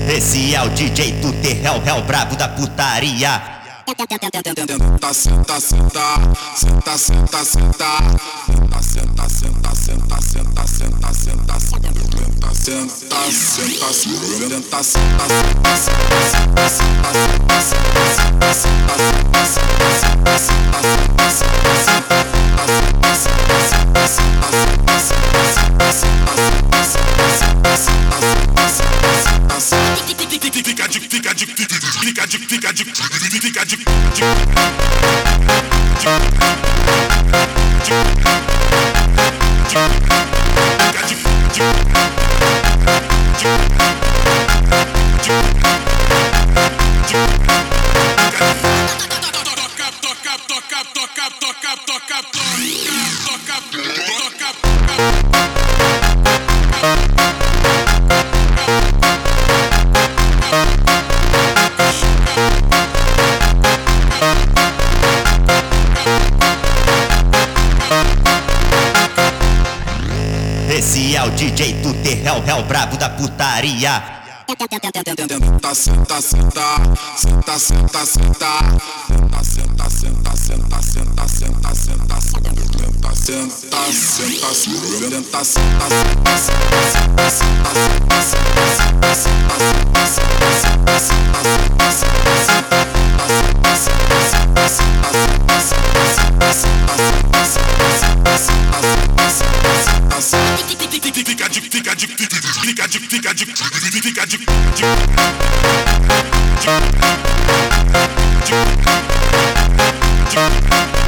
Esse é o DJ do terrell, réu brabo da putaria. Senta, senta, senta, senta, senta, senta, senta, senta, senta, senta, senta, senta, senta, senta, senta, senta, Esse é o DJ do terrell, réu brabo da putaria. Senta, senta, senta, senta, senta, senta, senta, senta, senta, senta, senta, senta, senta, senta, fica